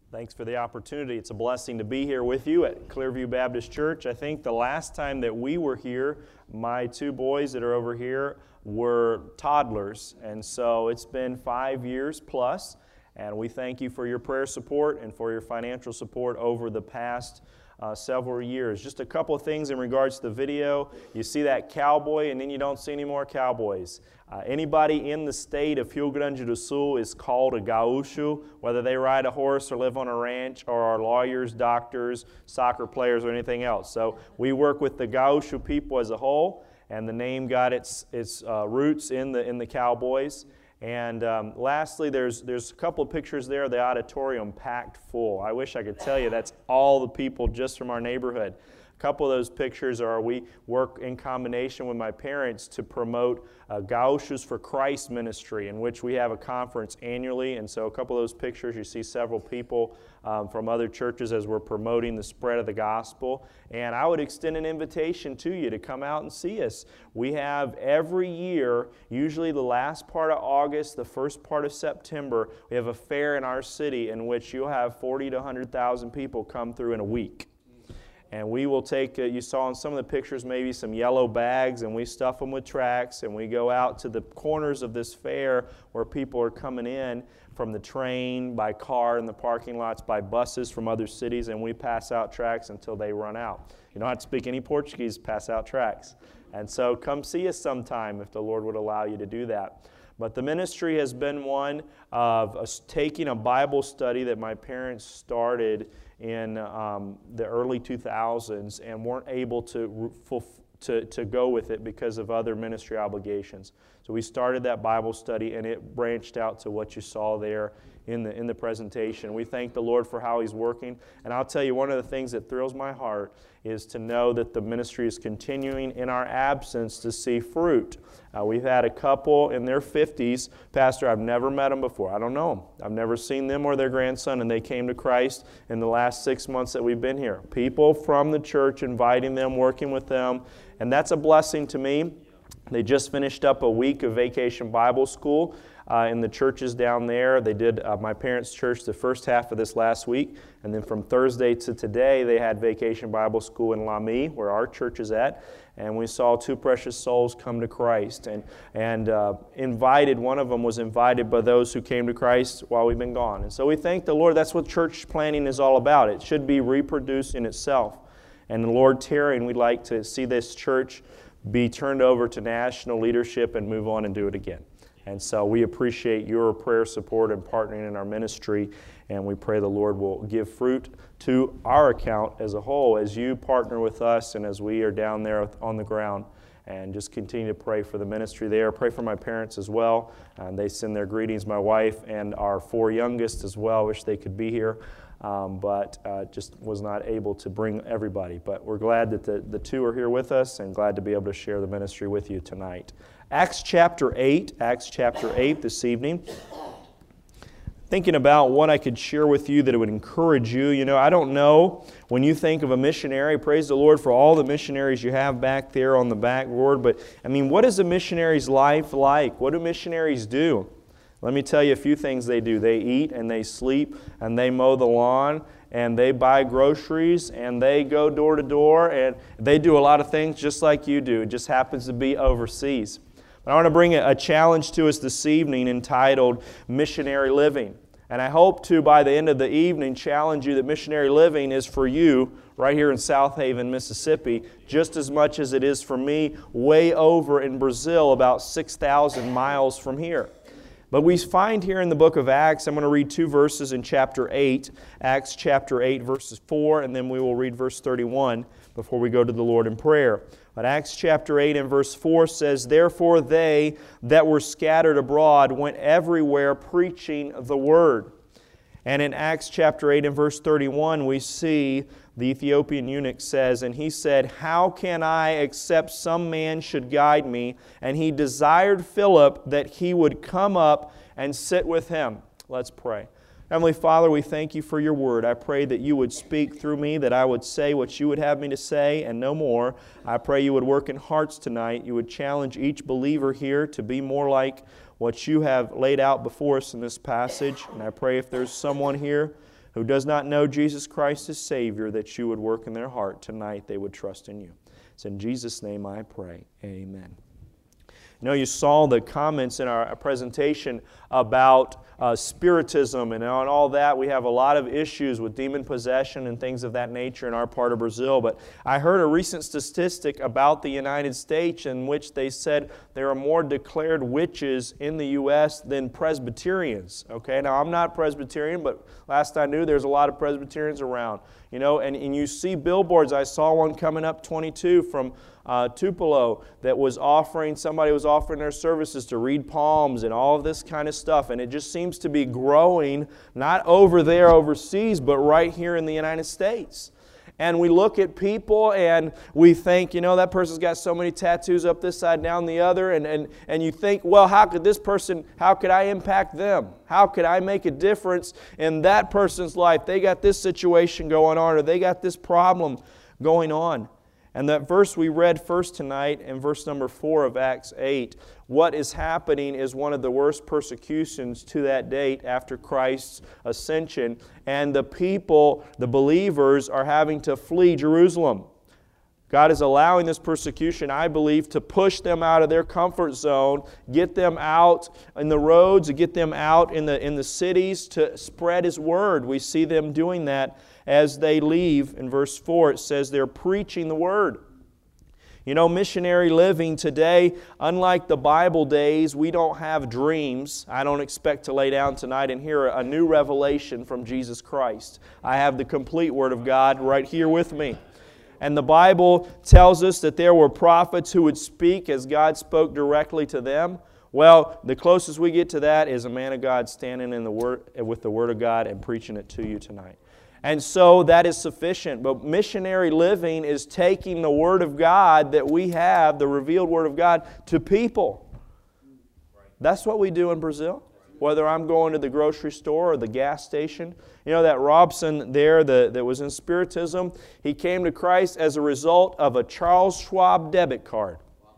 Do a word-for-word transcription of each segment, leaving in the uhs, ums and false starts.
Thanks for the opportunity. It's a blessing to be here with you at Clearview Baptist Church. I think the last time that we were here, my two boys that are over here were toddlers, and so it's been five years plus, and we thank you for your prayer support and for your financial support over the past Uh, several years. Just a couple of things in regards to the video. You see that cowboy, and then you don't see any more cowboys. Uh, anybody in the state of Rio Grande do Sul is called a gaúcho, whether they ride a horse or live on a ranch or are lawyers, doctors, soccer players, or anything else. So we work with the gaúcho people as a whole, and the name got its its uh, roots in the in the cowboys. And um, lastly, there's there's a couple of pictures there of the auditorium packed full. I wish I could tell you that's all the people just from our neighborhood. A couple of those pictures are we work in combination with my parents to promote uh, Gaúchos for Christ ministry, in which we have a conference annually. And so a couple of those pictures, you see several people um, from other churches as we're promoting the spread of the gospel. And I would extend an invitation to you to come out and see us. We have every year, usually the last part of August, the first part of September, we have a fair in our city in which you'll have forty to one hundred thousand people come through in a week. And we will take, uh, you saw in some of the pictures, maybe some yellow bags, and we stuff them with tracts, and we go out to the corners of this fair where people are coming in from the train, by car in the parking lots, by buses from other cities, and we pass out tracts until they run out. You don't have to speak any Portuguese, pass out tracts. And so come see us sometime if the Lord would allow you to do that. But the ministry has been one of us taking a Bible study that my parents started in um, the early two thousands and weren't able to, to, to go with it because of other ministry obligations. So we started that Bible study, and it branched out to what you saw there in the, in the presentation. We thank the Lord for how He's working. And I'll tell you, one of the things that thrills my heart is to know that the ministry is continuing in our absence to see fruit. Uh, we've had a couple in their fifties. Pastor, I've never met them before. I don't know them. I've never seen them or their grandson, and they came to Christ in the last six months that we've been here. People from the church inviting them, working with them, and that's a blessing to me. They just finished up a week of Vacation Bible School uh, in the churches down there. They did uh, my parents' church the first half of this last week, and then from Thursday to today, they had Vacation Bible School in Lamy, where our church is at, and we saw two precious souls come to Christ, and and uh, invited. One of them was invited by those who came to Christ while we've been gone, and so we thank the Lord. That's what church planting is all about. It should be reproducing itself, and the Lord tarrying, we'd like to see this church be turned over to national leadership and move on and do it again. And so we appreciate your prayer support and partnering in our ministry, and we pray the Lord will give fruit to our account as a whole as you partner with us and as we are down there on the ground. And just continue to pray for the ministry there. Pray for my parents as well. And they send their greetings, my wife and our four youngest as well. Wish they could be here. Um, but uh, just was not able to bring everybody. But we're glad that the, the two are here with us and glad to be able to share the ministry with you tonight. Acts chapter eight, Acts chapter eight this evening. Thinking about what I could share with you that it would encourage you. You know, I don't know, when you think of a missionary, praise the Lord for all the missionaries you have back there on the backboard, but I mean, what is a missionary's life like? What do missionaries do? Let me tell you a few things they do. They eat and they sleep and they mow the lawn and they buy groceries and they go door to door and they do a lot of things just like you do. It just happens to be overseas. But I want to bring a challenge to us this evening entitled Missionary Living. And I hope to, by the end of the evening, challenge you that missionary living is for you right here in South Haven, Mississippi, just as much as it is for me way over in Brazil, about six thousand miles from here. But we find here in the book of Acts, I'm going to read two verses in chapter eight, Acts chapter eight, verses four, and then we will read verse thirty-one before we go to the Lord in prayer. But Acts chapter eight and verse four says, "Therefore they that were scattered abroad went everywhere preaching the word." And in Acts chapter eight and verse thirty-one, we see the Ethiopian eunuch says, and he said, "How can I, except some man should guide me?" And he desired Philip that he would come up and sit with him. Let's pray. Heavenly Father, we thank you for your word. I pray that you would speak through me, that I would say what you would have me to say and no more. I pray you would work in hearts tonight. You would challenge each believer here to be more like what you have laid out before us in this passage. And I pray if there's someone here who does not know Jesus Christ as Savior, that you would work in their heart tonight, they would trust in you. It's in Jesus' name I pray. Amen. You know, you saw the comments in our presentation about uh, spiritism and on all that. We have a lot of issues with demon possession and things of that nature in our part of Brazil. But I heard a recent statistic about the United States in which they said there are more declared witches in the U S than Presbyterians. Okay, now I'm not Presbyterian, but last I knew there's a lot of Presbyterians around. You know, and, and you see billboards. I saw one coming up twenty-two from uh, Tupelo that was offering, somebody was offering their services to read palms and all of this kind of stuff. And it just seems to be growing, not over there overseas, but right here in the United States. And we look at people and we think, you know, that person's got so many tattoos up this side, down the other. And, and, and you think, well, how could this person, how could I impact them? How could I make a difference in that person's life? They got this situation going on, or they got this problem going on. And that verse we read first tonight in verse number four of Acts eight, what is happening is one of the worst persecutions to that date after Christ's ascension. And the people, the believers, are having to flee Jerusalem. God is allowing this persecution, I believe, to push them out of their comfort zone, get them out in the roads, get them out in the, in the cities to spread His Word. We see them doing that as they leave. In verse four, it says they're preaching the Word. You know, missionary living today, unlike the Bible days, we don't have dreams. I don't expect to lay down tonight and hear a new revelation from Jesus Christ. I have the complete Word of God right here with me. And the Bible tells us that there were prophets who would speak as God spoke directly to them. Well, the closest we get to that is a man of God standing in the word, with the Word of God and preaching it to you tonight. And so that is sufficient. But missionary living is taking the Word of God that we have, the revealed Word of God, to people. That's what we do in Brazil. Whether I'm going to the grocery store or the gas station. You know, that Robson there the, that was in Spiritism, he came to Christ as a result of a Charles Schwab debit card.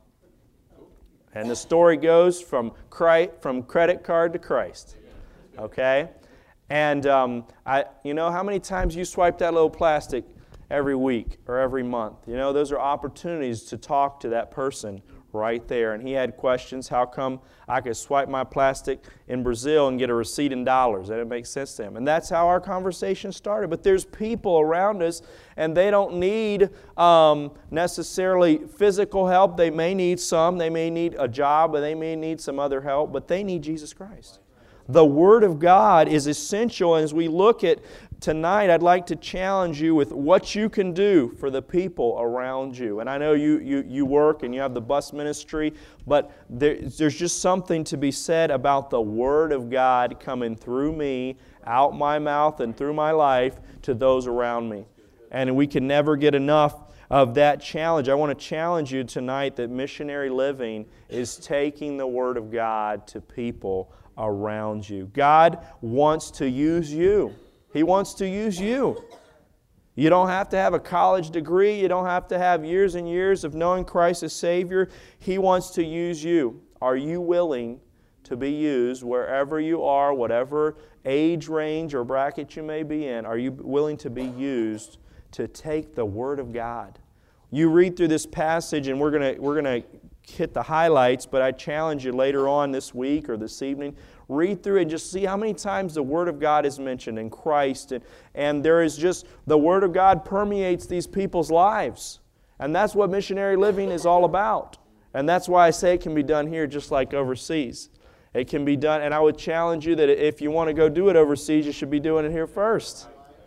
And the story goes from, from credit card to Christ. Okay? And um, I, you know, how many times you swipe that little plastic every week or every month? You know, those are opportunities to talk to that person right there. And he had questions. How come I could swipe my plastic in Brazil and get a receipt in dollars? That didn't make sense to him. And that's how our conversation started. But there's people around us, and they don't need um, necessarily physical help. They may need some. They may need a job, or they may need some other help. But they need Jesus Christ. The Word of God is essential. As we look at tonight, I'd like to challenge you with what you can do for the people around you. And I know you you, you work and you have the bus ministry, but there, there's just something to be said about the Word of God coming through me, out my mouth and through my life to those around me. And we can never get enough of that challenge. I want to challenge you tonight that missionary living is taking the Word of God to people around you. God wants to use you. He wants to use you. You don't have to have a college degree. You don't have to have years and years of knowing Christ as Savior. He wants to use you. Are you willing to be used wherever you are, whatever age range or bracket you may be in? Are you willing to be used to take the Word of God? You read through this passage, and we're going to we're going to hit the highlights, but I challenge you later on this week or this evening, read through it and just see how many times the Word of God is mentioned in Christ. And, and there is just, the Word of God permeates these people's lives. And that's what missionary living is all about. And that's why I say it can be done here just like overseas. It can be done, and I would challenge you that if you want to go do it overseas, you should be doing it here first.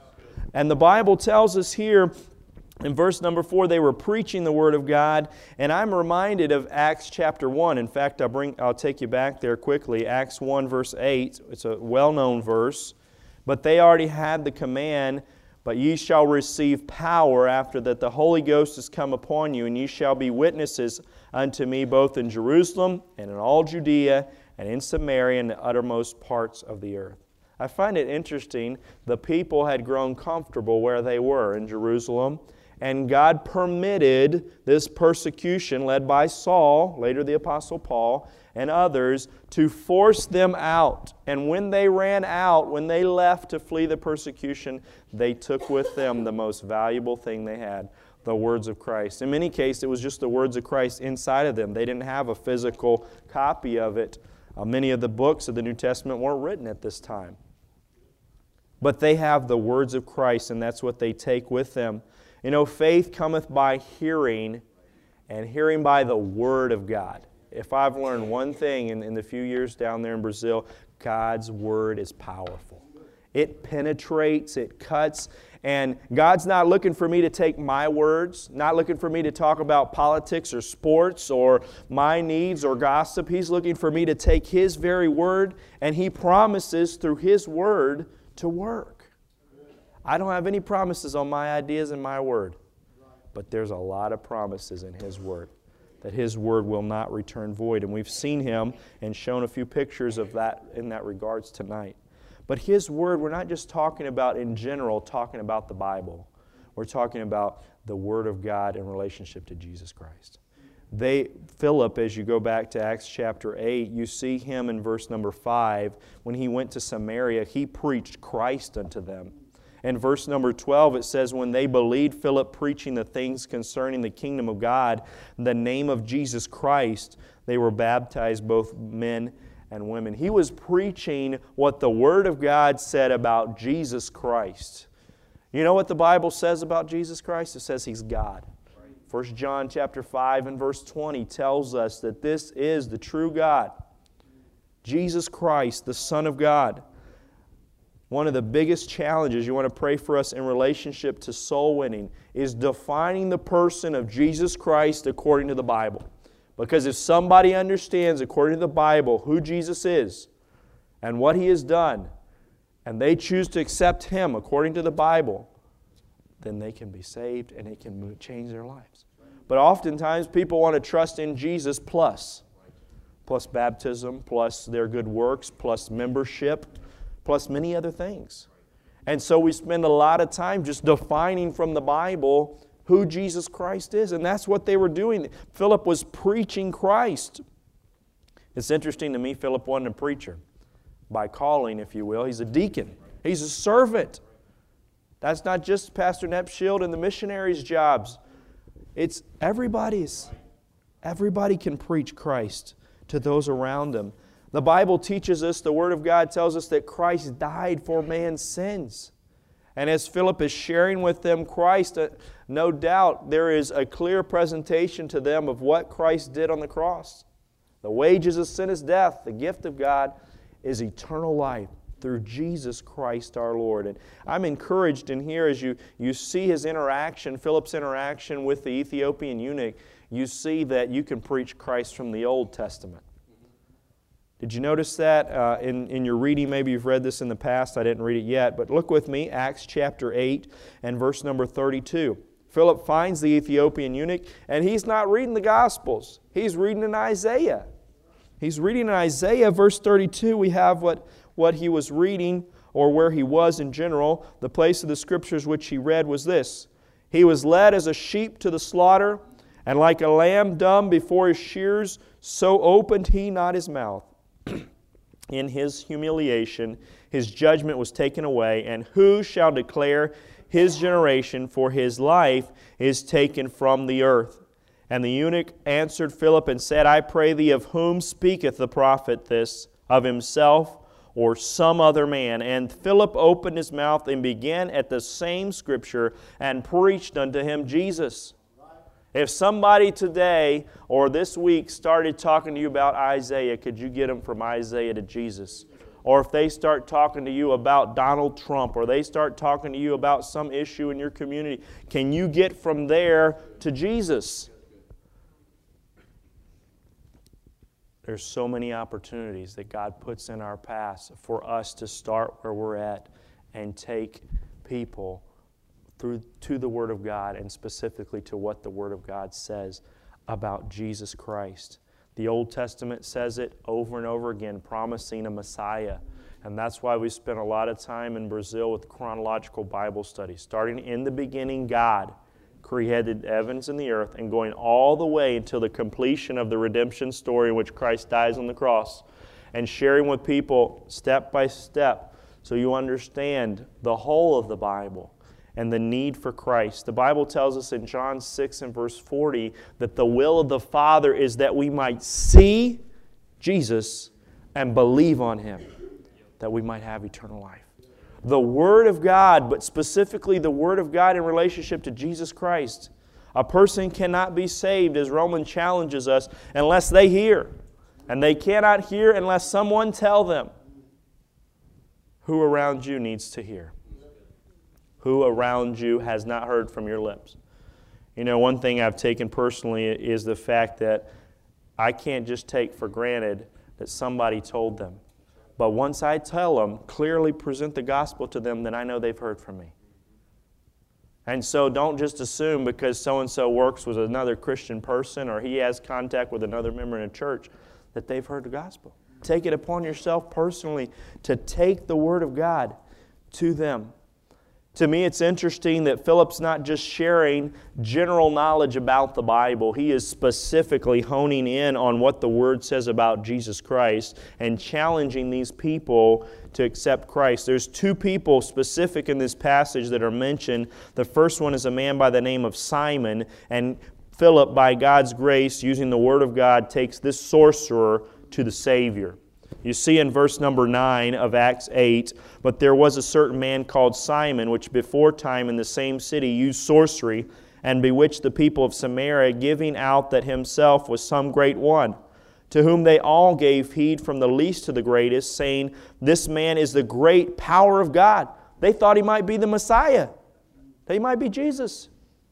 And the Bible tells us here, in verse number four, they were preaching the Word of God, and I'm reminded of Acts chapter one. In fact, I'll, bring, I'll take you back there quickly. Acts one, verse eight. It's a well-known verse. But they already had the command, but ye shall receive power after that the Holy Ghost is come upon you, and ye shall be witnesses unto me both in Jerusalem and in all Judea and in Samaria and the uttermost parts of the earth. I find it interesting, the people had grown comfortable where they were in Jerusalem, and God permitted this persecution led by Saul, later the Apostle Paul, and others, to force them out. And when they ran out, when they left to flee the persecution, they took with them the most valuable thing they had, the words of Christ. In many cases, it was just the words of Christ inside of them. They didn't have a physical copy of it. Uh, many of the books of the New Testament weren't written at this time. But they have the words of Christ, and that's what they take with them. You know, faith cometh by hearing, and hearing by the Word of God. If I've learned one thing in, in the few years down there in Brazil, God's Word is powerful. It penetrates, it cuts, and God's not looking for me to take my words, not looking for me to talk about politics or sports or my needs or gossip. He's looking for me to take His very Word, and He promises through His Word to work. I don't have any promises on my ideas and my Word, but there's a lot of promises in His Word, that His Word will not return void. And we've seen Him and shown a few pictures of that in that regards tonight. But His Word, we're not just talking about in general, talking about the Bible. We're talking about the Word of God in relationship to Jesus Christ. They, Philip, as you go back to Acts chapter eight, you see him in verse number five. When he went to Samaria, he preached Christ unto them. In verse number twelve, it says, when they believed Philip preaching the things concerning the kingdom of God, in the name of Jesus Christ, they were baptized, both men and women. He was preaching what the Word of God said about Jesus Christ. You know what the Bible says about Jesus Christ? It says He's God. First John chapter five and verse twenty tells us that this is the true God, Jesus Christ, the Son of God. One of the biggest challenges you want to pray for us in relationship to soul winning is defining the person of Jesus Christ according to the Bible. Because if somebody understands according to the Bible who Jesus is and what He has done, and they choose to accept Him according to the Bible, then they can be saved and it can move, change their lives. But oftentimes people want to trust in Jesus plus. Plus baptism, plus their good works, plus membership, plus many other things. And so we spend a lot of time just defining from the Bible who Jesus Christ is. And that's what they were doing. Philip was preaching Christ. It's interesting to me, Philip wasn't a preacher. By calling, if you will. He's a deacon. He's a servant. That's not just Pastor Nepshield and the missionaries' jobs. It's everybody's. Everybody can preach Christ to those around them. The Bible teaches us, the Word of God tells us that Christ died for man's sins. And as Philip is sharing with them Christ, uh, no doubt there is a clear presentation to them of what Christ did on the cross. The wages of sin is death. The gift of God is eternal life through Jesus Christ our Lord. And I'm encouraged in here as you, you see his interaction, Philip's interaction with the Ethiopian eunuch, you see that you can preach Christ from the Old Testament. Did you notice that uh, in, in your reading? Maybe you've read this in the past. I didn't read it yet. But look with me, Acts chapter eight and verse number thirty-two. Philip finds the Ethiopian eunuch, and he's not reading the Gospels. He's reading in Isaiah. He's reading in Isaiah, verse thirty-two. We have what, what he was reading, or where he was in general. The place of the Scriptures which he read was this. He was led as a sheep to the slaughter, and like a lamb dumb before his shears, so opened he not his mouth. In his humiliation, his judgment was taken away, and who shall declare his generation? For his life is taken from the earth. And the eunuch answered Philip and said, I pray thee, of whom speaketh the prophet this? Of himself or some other man? And Philip opened his mouth and began at the same Scripture and preached unto him Jesus. If somebody today or this week started talking to you about Isaiah, could you get them from Isaiah to Jesus? Or if they start talking to you about Donald Trump, or they start talking to you about some issue in your community, can you get from there to Jesus? There's so many opportunities that God puts in our paths for us to start where we're at and take people through to the Word of God, and specifically to what the Word of God says about Jesus Christ. The Old Testament says it over and over again, promising a Messiah. And that's why we spent a lot of time in Brazil with chronological Bible studies. Starting in the beginning, God, created the heavens and the earth, and going all the way until the completion of the redemption story in which Christ dies on the cross, and sharing with people step by step so you understand the whole of the Bible and the need for Christ. The Bible tells us in John six and verse forty that the will of the Father is that we might see Jesus and believe on Him, that we might have eternal life. The Word of God, but specifically the Word of God in relationship to Jesus Christ. A person cannot be saved, as Romans challenges us, unless they hear. And they cannot hear unless someone tell them. Who around you needs to hear? Who around you has not heard from your lips? You know, one thing I've taken personally is the fact that I can't just take for granted that somebody told them. But once I tell them, clearly present the gospel to them, then I know they've heard from me. And so don't just assume because so-and-so works with another Christian person or he has contact with another member in a church that they've heard the gospel. Take it upon yourself personally to take the Word of God to them. To me, it's interesting that Philip's not just sharing general knowledge about the Bible. He is specifically honing in on what the Word says about Jesus Christ and challenging these people to accept Christ. There's two people specific in this passage that are mentioned. The first one is a man by the name of Simon, and Philip, by God's grace, using the Word of God, takes this sorcerer to the Savior. You see in verse number nine of Acts eight, but there was a certain man called Simon, which before time in the same city used sorcery, and bewitched the people of Samaria, giving out that himself was some great one, to whom they all gave heed from the least to the greatest, saying, this man is the great power of God. They thought he might be the Messiah. They might be Jesus.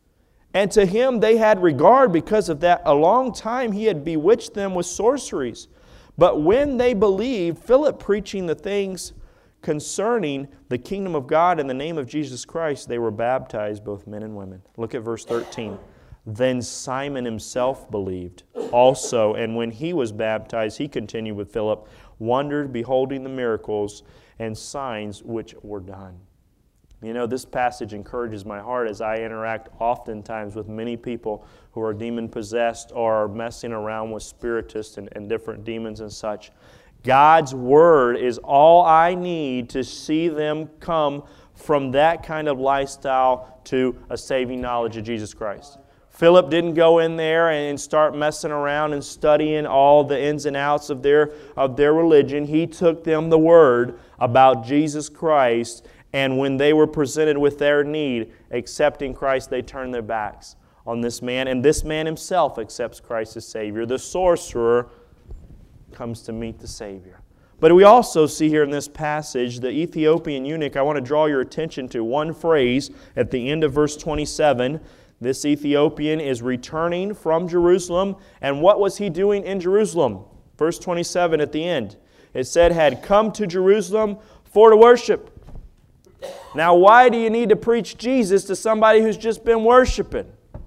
And to him they had regard because of that. A long time he had bewitched them with sorceries. But when they believed, Philip preaching the things concerning the kingdom of God in the name of Jesus Christ, they were baptized, both men and women. Look at verse thirteen. Then Simon himself believed also, and when he was baptized, he continued with Philip, wondered, beholding the miracles and signs which were done. You know, this passage encourages my heart as I interact oftentimes with many people who are demon-possessed or are messing around with spiritists and, and different demons and such. God's Word is all I need to see them come from that kind of lifestyle to a saving knowledge of Jesus Christ. Philip didn't go in there and start messing around and studying all the ins and outs of their, of their religion. He took them the Word about Jesus Christ, and when they were presented with their need, accepting Christ, they turned their backs on this man. And this man himself accepts Christ as Savior. The sorcerer comes to meet the Savior. But we also see here in this passage, the Ethiopian eunuch, I want to draw your attention to one phrase at the end of verse twenty-seven. This Ethiopian is returning from Jerusalem. And what was he doing in Jerusalem? Verse twenty-seven at the end. It said, had come to Jerusalem for to worship. Now, why do you need to preach Jesus to somebody who's just been worshiping?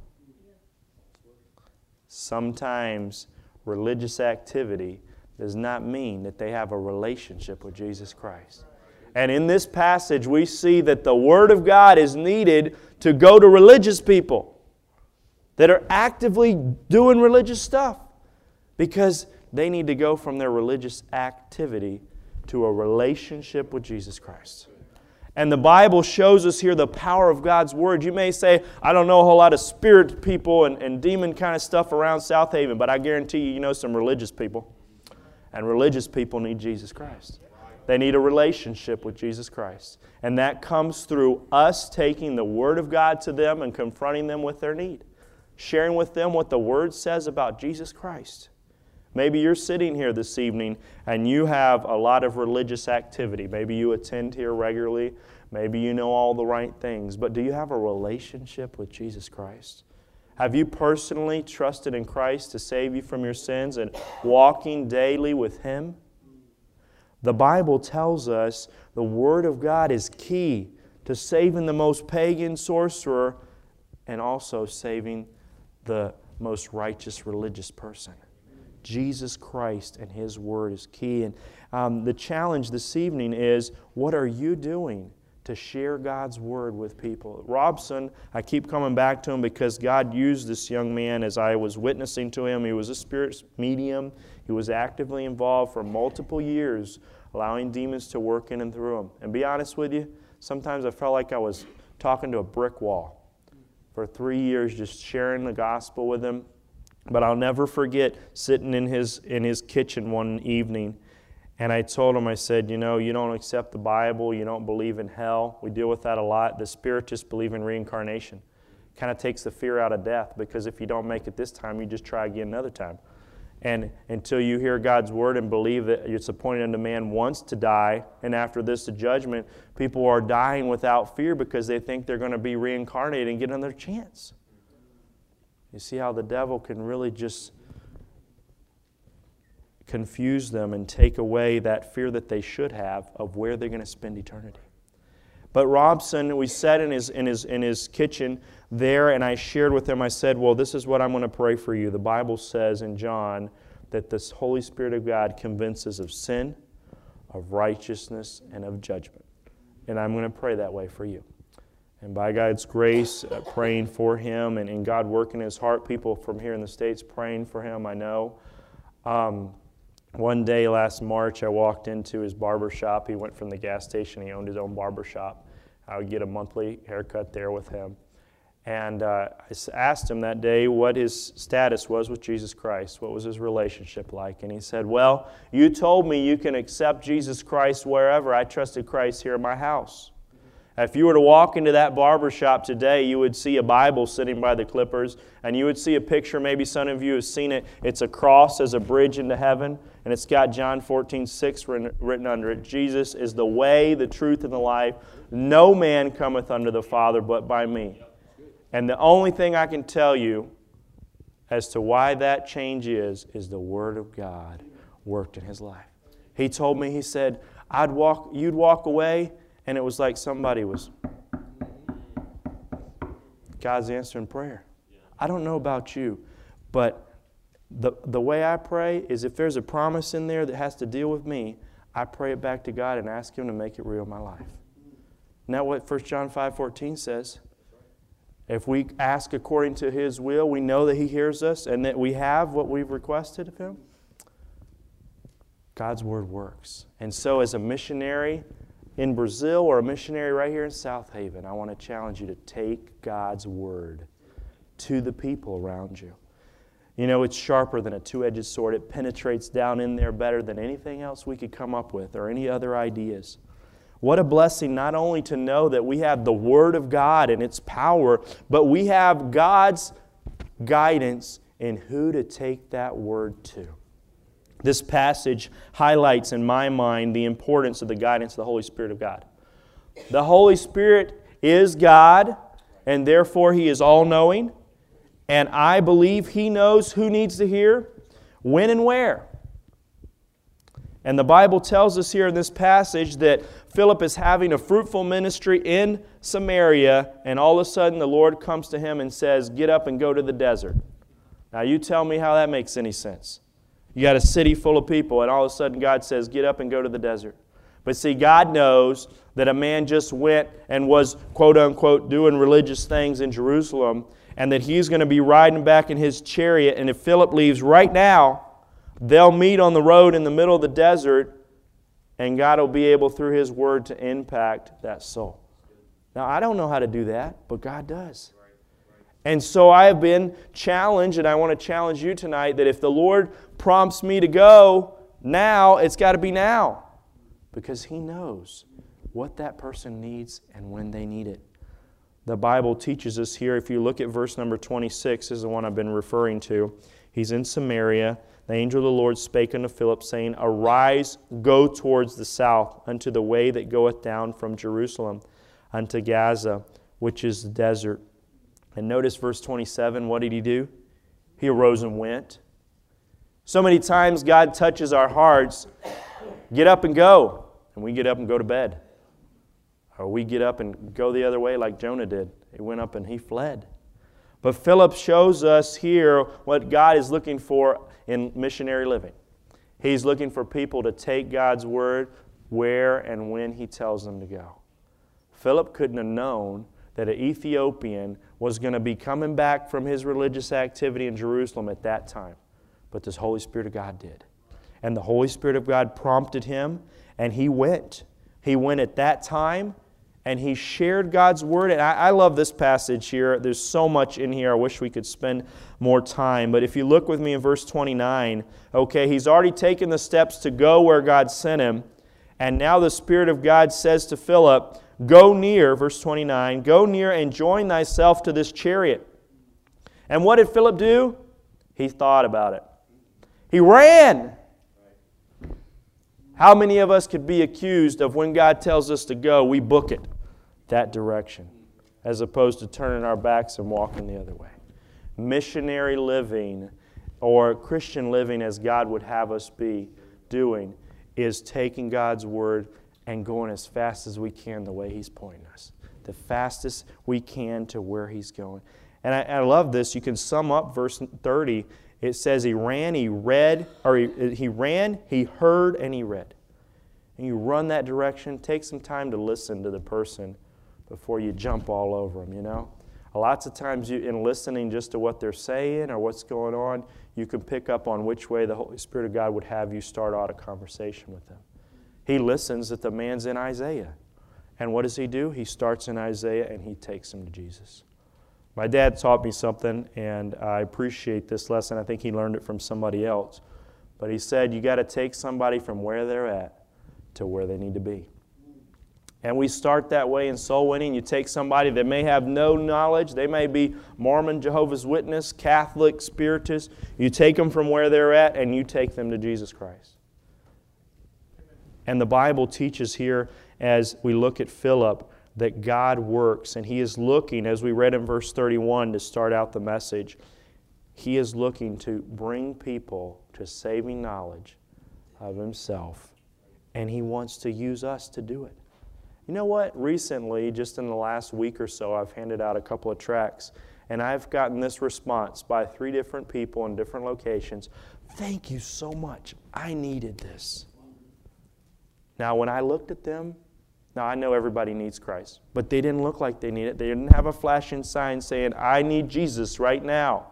Sometimes religious activity does not mean that they have a relationship with Jesus Christ. And in this passage, we see that the Word of God is needed to go to religious people that are actively doing religious stuff, because they need to go from their religious activity to a relationship with Jesus Christ. And the Bible shows us here the power of God's Word. You may say, I don't know a whole lot of spirit people and, and demon kind of stuff around South Haven, but I guarantee you, you know some religious people. And religious people need Jesus Christ. They need a relationship with Jesus Christ. And that comes through us taking the Word of God to them and confronting them with their need. Sharing with them what the Word says about Jesus Christ. Maybe you're sitting here this evening and you have a lot of religious activity. Maybe you attend here regularly. Maybe you know all the right things. But do you have a relationship with Jesus Christ? Have you personally trusted in Christ to save you from your sins and walking daily with Him? The Bible tells us the Word of God is key to saving the most pagan sorcerer and also saving the most righteous religious person. Jesus Christ and His Word is key. And um, the challenge this evening is, what are you doing to share God's Word with people. Robson, I keep coming back to him because God used this young man as I was witnessing to him. He was a spirit medium. He was actively involved for multiple years, allowing demons to work in and through him. And be honest with you, sometimes I felt like I was talking to a brick wall for three years, just sharing the gospel with him. But I'll never forget sitting in his in his kitchen one evening, and I told him, I said, you know, you don't accept the Bible, you don't believe in hell. We deal with that a lot. The Spiritists believe in reincarnation. Kind of takes the fear out of death, because if you don't make it this time, you just try again another time. And until you hear God's Word and believe that it's appointed unto man once to die, and after this the judgment, people are dying without fear because they think they're going to be reincarnated and get another chance. You see how the devil can really just confuse them and take away that fear that they should have of where they're going to spend eternity. But Robson, we sat in his, in his, in his kitchen there, and I shared with him, I said, well, this is what I'm going to pray for you. The Bible says in John that this Holy Spirit of God convinces of sin, of righteousness, and of judgment. And I'm going to pray that way for you. And by God's grace, uh, praying for him, and, and God working in his heart, people from here in the States praying for him, I know. Um, One day last March, I walked into his barber shop. He went from the gas station. He owned his own barber shop. I would get a monthly haircut there with him. And uh, I asked him that day what his status was with Jesus Christ. What was his relationship like? And he said, well, you told me you can accept Jesus Christ wherever. I trusted Christ here in my house. If you were to walk into that barber shop today, you would see a Bible sitting by the clippers, and you would see a picture, maybe some of you have seen it. It's a cross as a bridge into heaven, and it's got John fourteen six written, written under it. Jesus is the way, the truth, and the life. No man cometh unto the Father but by me. And the only thing I can tell you as to why that change is, is the Word of God worked in his life. He told me, he said, I'd walk, you'd walk away, and it was like somebody was, God's answering prayer. I don't know about you, but the, the way I pray is if there's a promise in there that has to deal with me, I pray it back to God and ask Him to make it real in my life. Isn't that what First John five fourteen says? If we ask according to His will, we know that He hears us and that we have what we've requested of Him. God's Word works. And so as a missionary in Brazil or a missionary right here in South Haven, I want to challenge you to take God's Word to the people around you. You know, it's sharper than a two-edged sword. It penetrates down in there better than anything else we could come up with or any other ideas. What a blessing not only to know that we have the Word of God and its power, but we have God's guidance in who to take that Word to. This passage highlights in my mind the importance of the guidance of the Holy Spirit of God. The Holy Spirit is God, and therefore He is all-knowing. And I believe He knows who needs to hear, when and where. And the Bible tells us here in this passage that Philip is having a fruitful ministry in Samaria, and all of a sudden the Lord comes to him and says, get up and go to the desert. Now you tell me how that makes any sense. You got a city full of people, and all of a sudden God says, get up and go to the desert. But see, God knows that a man just went and was, quote unquote, doing religious things in Jerusalem, and that he's going to be riding back in his chariot, and if Philip leaves right now, they'll meet on the road in the middle of the desert, and God will be able, through His Word, to impact that soul. Now, I don't know how to do that, but God does. And so I have been challenged, and I want to challenge you tonight, that if the Lord prompts me to go now, it's got to be now. Because He knows what that person needs and when they need it. The Bible teaches us here, if you look at verse number twenty-six, is the one I've been referring to. He's in Samaria. The angel of the Lord spake unto Philip, saying, Arise, go towards the south, unto the way that goeth down from Jerusalem unto Gaza, which is the desert. And notice verse twenty-seven, what did he do? He arose and went. So many times God touches our hearts, get up and go, and we get up and go to bed. Or we get up and go the other way like Jonah did. He went up and he fled. But Philip shows us here what God is looking for in missionary living. He's looking for people to take God's Word where and when He tells them to go. Philip couldn't have known that an Ethiopian was going to be coming back from his religious activity in Jerusalem at that time. But this Holy Spirit of God did. And the Holy Spirit of God prompted him, and he went. He went at that time, and he shared God's Word. And I, I love this passage here. There's so much in here. I wish we could spend more time. But if you look with me in verse twenty-nine, okay, he's already taken the steps to go where God sent him. And now the Spirit of God says to Philip, go near, verse twenty-nine, go near and join thyself to this chariot. And what did Philip do? He thought about it. He ran. How many of us could be accused of when God tells us to go, we book it that direction, as opposed to turning our backs and walking the other way? Missionary living, or Christian living as God would have us be doing, is taking God's Word and going as fast as we can the way He's pointing us. The fastest we can to where He's going. And I, I love this. You can sum up verse thirty. It says he ran, he read, or he, he ran, he heard, and he read. And you run that direction, take some time to listen to the person before you jump all over them, you know. Lots of times you, in listening just to what they're saying or what's going on, you can pick up on which way the Holy Spirit of God would have you start out a conversation with them. He listens that the man's in Isaiah. And what does he do? He starts in Isaiah and he takes him to Jesus. My dad taught me something, and I appreciate this lesson. I think he learned it from somebody else. But he said, you got to take somebody from where they're at to where they need to be. And we start that way in soul winning. You take somebody that may have no knowledge. They may be Mormon, Jehovah's Witness, Catholic, Spiritist. You take them from where they're at, and you take them to Jesus Christ. And the Bible teaches here, as we look at Philip, that God works, and He is looking, as we read in verse thirty-one to start out the message, He is looking to bring people to saving knowledge of Himself, and He wants to use us to do it. You know what? Recently, just in the last week or so, I've handed out a couple of tracts, and I've gotten this response by three different people in different locations. Thank you so much. I needed this. Now, when I looked at them, now, I know everybody needs Christ, but they didn't look like they need it. They didn't have a flashing sign saying, I need Jesus right now.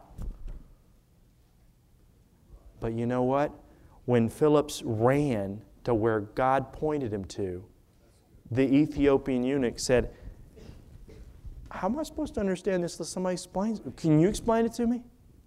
But you know what? When Philip ran to where God pointed him to, the Ethiopian eunuch said, how am I supposed to understand this unless somebody explains it? Can you explain it to me?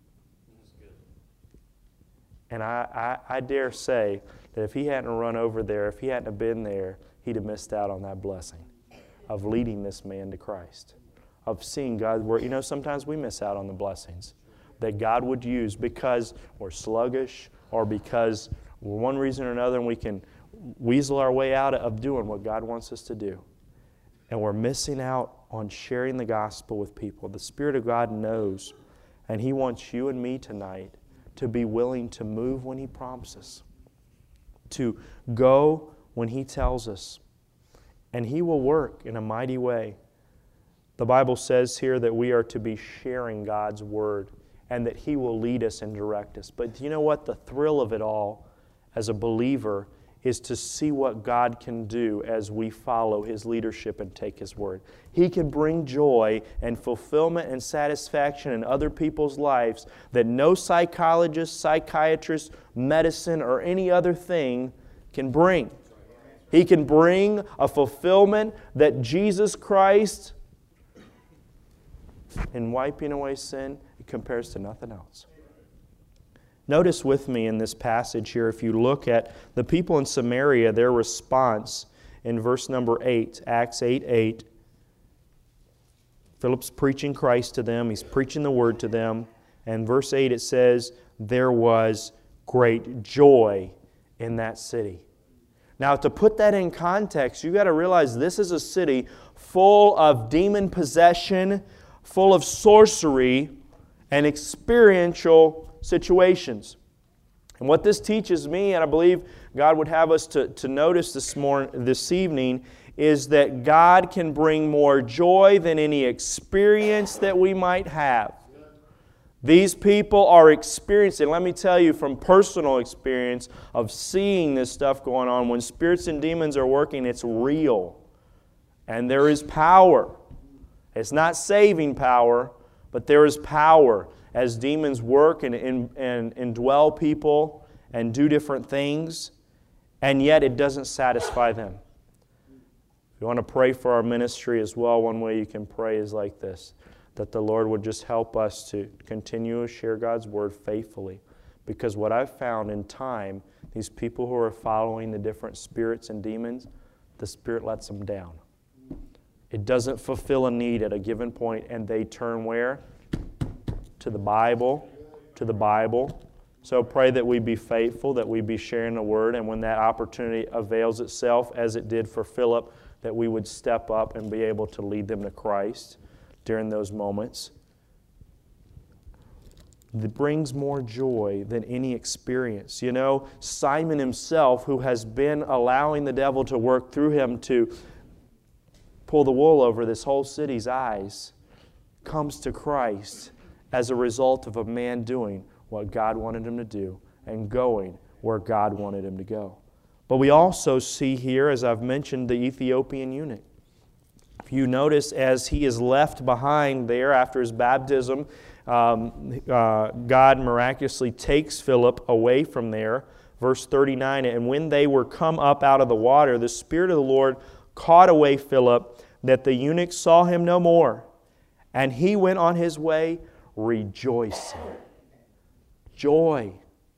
And I, I, I dare say that if he hadn't run over there, if he hadn't have been there, he'd have missed out on that blessing of leading this man to Christ, of seeing God work. You know, sometimes we miss out on the blessings that God would use because we're sluggish or because for one reason or another we can weasel our way out of doing what God wants us to do. And we're missing out on sharing the gospel with people. The Spirit of God knows, and He wants you and me tonight to be willing to move when He prompts us, to go when He tells us. And He will work in a mighty way. The Bible says here that we are to be sharing God's Word and that He will lead us and direct us. But you know what? The thrill of it all as a believer is to see what God can do as we follow His leadership and take His Word. He can bring joy and fulfillment and satisfaction in other people's lives that no psychologist, psychiatrist, medicine, or any other thing can bring. He can bring a fulfillment that Jesus Christ, in wiping away sin, it compares to nothing else. Notice with me in this passage here, if you look at the people in Samaria, their response in verse number eight, Acts eight eight. Philip's preaching Christ to them. He's preaching the Word to them. And verse eight it says, there was great joy in that city. Now, to put that in context, you've got to realize this is a city full of demon possession, full of sorcery, and experiential situations. And what this teaches me, and I believe God would have us to, to notice this morning, this evening, is that God can bring more joy than any experience that we might have. These people are experiencing, let me tell you from personal experience of seeing this stuff going on, when spirits and demons are working, it's real. And there is power. It's not saving power, but there is power as demons work and, and, and indwell people and do different things, and yet it doesn't satisfy them. If you want to pray for our ministry as well, one way you can pray is like this, that the Lord would just help us to continue to share God's Word faithfully. Because what I've found in time, these people who are following the different spirits and demons, the Spirit lets them down. It doesn't fulfill a need at a given point, and they turn where? To the Bible, to the Bible. So pray that we be faithful, that we be sharing the Word, and when that opportunity avails itself, as it did for Philip, that we would step up and be able to lead them to Christ during those moments. It brings more joy than any experience. You know, Simon himself, who has been allowing the devil to work through him to pull the wool over this whole city's eyes, comes to Christ as a result of a man doing what God wanted him to do and going where God wanted him to go. But we also see here, as I've mentioned, the Ethiopian eunuch. If you notice, as he is left behind there after his baptism, um, uh, God miraculously takes Philip away from there. Verse thirty-nine, and when they were come up out of the water, the Spirit of the Lord caught away Philip, that the eunuch saw him no more. And he went on his way rejoicing. Joy.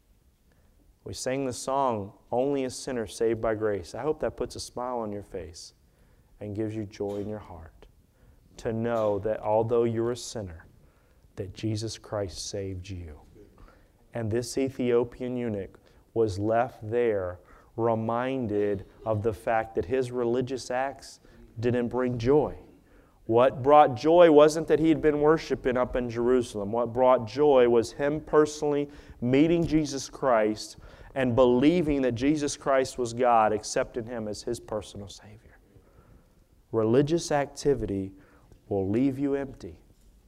We sang the song, Only a Sinner Saved by Grace. I hope that puts a smile on your face and gives you joy in your heart to know that although you're a sinner, that Jesus Christ saved you. And this Ethiopian eunuch was left there reminded of the fact that his religious acts didn't bring joy. What brought joy wasn't that he had been worshiping up in Jerusalem. What brought joy was him personally meeting Jesus Christ and believing that Jesus Christ was God, accepting Him as His personal Savior. Religious activity will leave you empty.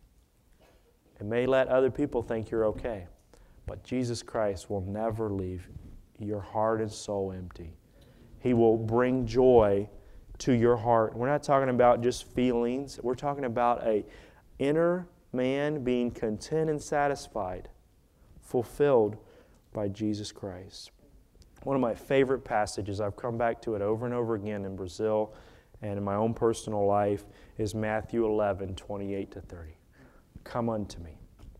It may let other people think you're okay, but Jesus Christ will never leave your heart and soul empty. He will bring joy to your heart. We're not talking about just feelings. We're talking about a inner man being content and satisfied, fulfilled by Jesus Christ. One of my favorite passages, I've come back to it over and over again in Brazil and in my own personal life, is Matthew eleven, twenty-eight to thirty. Come unto me.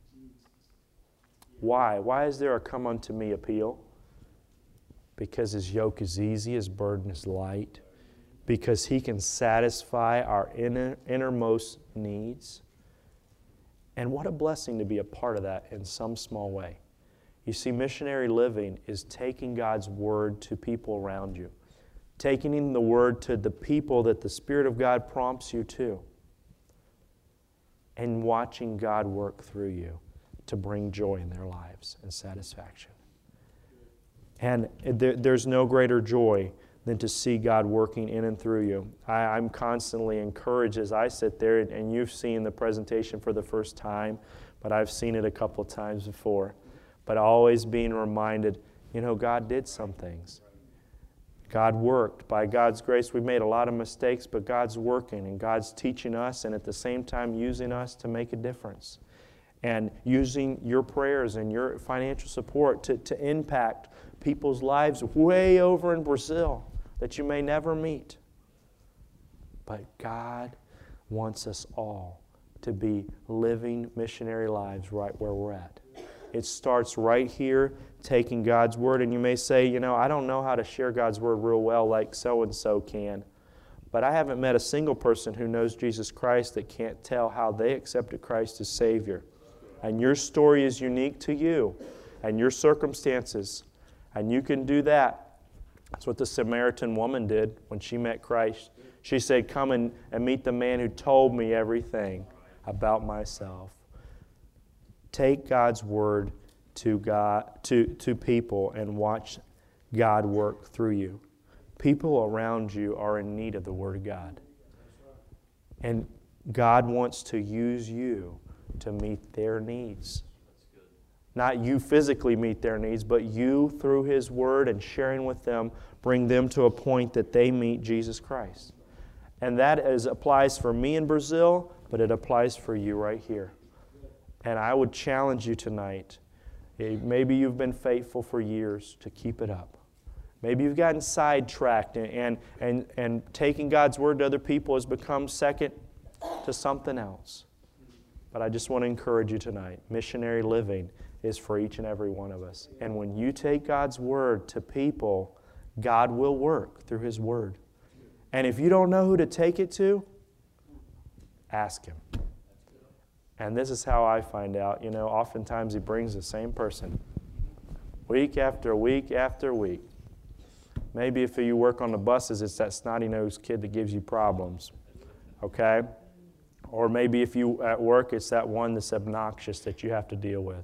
Why? Why is there a come unto me appeal? Because His yoke is easy, His burden is light. Because He can satisfy our inner, innermost needs. And what a blessing to be a part of that in some small way. You see, missionary living is taking God's Word to people around you. Taking the Word to the people that the Spirit of God prompts you to. And watching God work through you to bring joy in their lives and satisfaction. And there, there's no greater joy than to see God working in and through you. I, I'm constantly encouraged as I sit there, and, and you've seen the presentation for the first time, but I've seen it a couple times before. But always being reminded, you know, God did some things. God worked. By God's grace, we've made a lot of mistakes, but God's working, and God's teaching us, and at the same time using us to make a difference. And using your prayers and your financial support to, to impact people's lives way over in Brazil that you may never meet. But God wants us all to be living missionary lives right where we're at. It starts right here, taking God's Word. And you may say, you know, I don't know how to share God's Word real well like so-and-so can. But I haven't met a single person who knows Jesus Christ that can't tell how they accepted Christ as Savior. And your story is unique to you and your circumstances. And you can do that. That's what the Samaritan woman did when she met Christ. She said, come and, and meet the man who told me everything about myself. Take God's Word to God, to, to people and watch God work through you. People around you are in need of the Word of God. And God wants to use you to meet their needs. Not you physically meet their needs, but you through His Word and sharing with them, bring them to a point that they meet Jesus Christ. And that is, applies for me in Brazil, but it applies for you right here. And I would challenge you tonight. Maybe you've been faithful for years to keep it up. Maybe you've gotten sidetracked and, and, and, and taking God's word to other people has become second to something else. But I just want to encourage you tonight. Missionary living is for each and every one of us. And when you take God's word to people, God will work through His word. And if you don't know who to take it to, ask Him. And this is how I find out. You know, oftentimes He brings the same person. Week after week after week. Maybe if you work on the buses, it's that snotty-nosed kid that gives you problems. Okay? Or maybe if you at work, it's that one that's obnoxious that you have to deal with.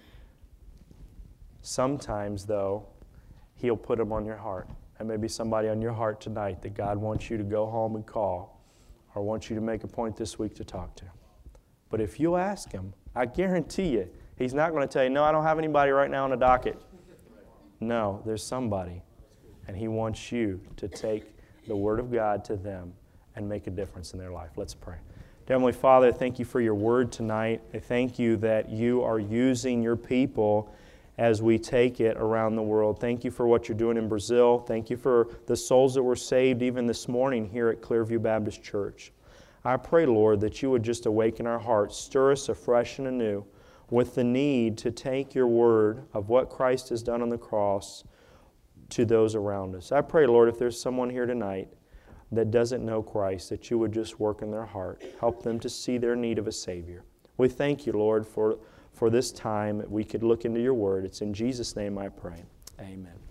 Sometimes, though, He'll put them on your heart. And maybe somebody on your heart tonight that God wants you to go home and call or wants you to make a point this week to talk to. But if you ask Him, I guarantee you, He's not going to tell you, no, I don't have anybody right now on the docket. No, there's somebody. And He wants you to take the Word of God to them and make a difference in their life. Let's pray. Heavenly Father, thank You for Your Word tonight. I thank You that You are using Your people as we take it around the world. Thank You for what You're doing in Brazil. Thank You for the souls that were saved even this morning here at Clearview Baptist Church. I pray, Lord, that You would just awaken our hearts, stir us afresh and anew with the need to take Your word of what Christ has done on the cross to those around us. I pray, Lord, if there's someone here tonight that doesn't know Christ, that You would just work in their heart, help them to see their need of a Savior. We thank You, Lord, for, for this time that we could look into Your word. It's in Jesus' name I pray. Amen.